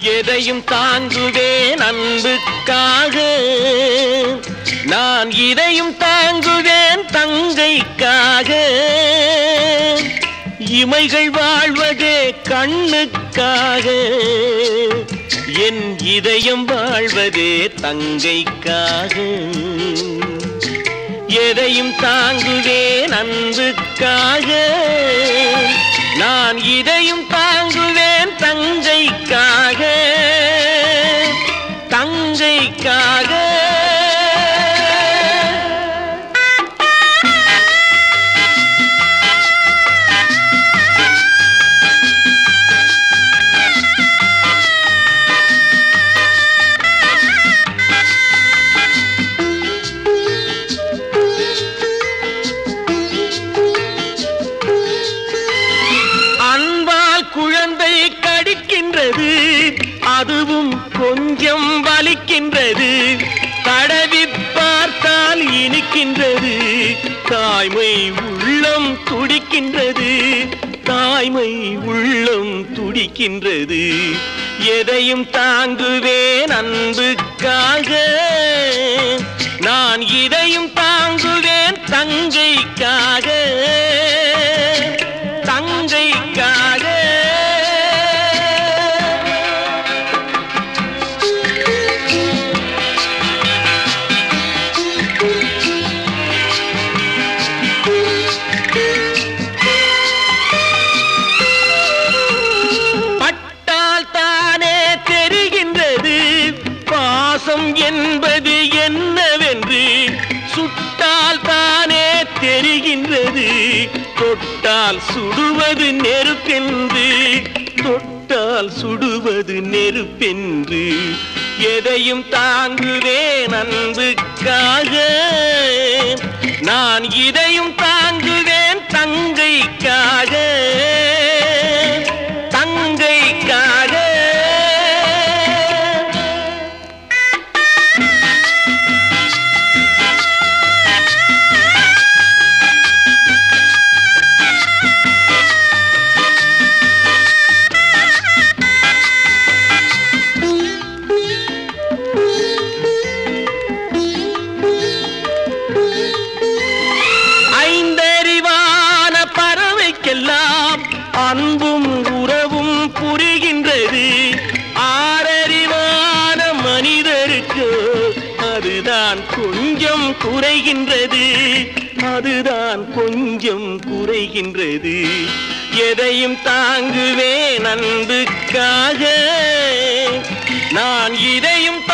எதையும் தாங்குவேன் அன்புக்காக, நான் இதையும் தாங்குவேன் தங்கைக்காக. இமைகள் வாழ்வதே கண்ணுக்காக, என் இதயம் வாழ்வதே தங்கைக்காக. எதையும் தாங்குவேன் அன்புக்காக, நான் இதையும் தாங்குவேன் தங்கைக்காக, தங்கைக்காக. குழந்தை கடிக்கின்றது, அதுவும் கொஞ்சம் வலிக்கின்றது. தடவி பார்த்தால் இனிக்கின்றது, தாய்மை உள்ளம் துடிக்கின்றது, தாய்மை உள்ளம் துடிக்கின்றது. எதையும் தாங்குவேன் அன்புக்காக, நான் இதையும் தாங்குவேன் தங்கைக்காக, தங்கைக்காக. என்பது என்னவென்று சுட்டால் தானே தெரிகின்றது, தொட்டால் சுடுவது நெருப்பென்று, தொட்டால் சுடுவது நெருப்பென்று. எதையும் தாங்குவேன் அன்புக்காக, நான் இதையும் தாங்குவேன் தங்கைக்காக, தங்கைக்காக. அன்பும் உறவும் புரிகின்றது, ஆறறிவான மனிதருக்கு அதுதான் கொஞ்சம் குறைகின்றது, அதுதான் கொஞ்சம் குறைகின்றது. எதையும் தாங்குவேன் அன்புக்காக, நான் இதையும்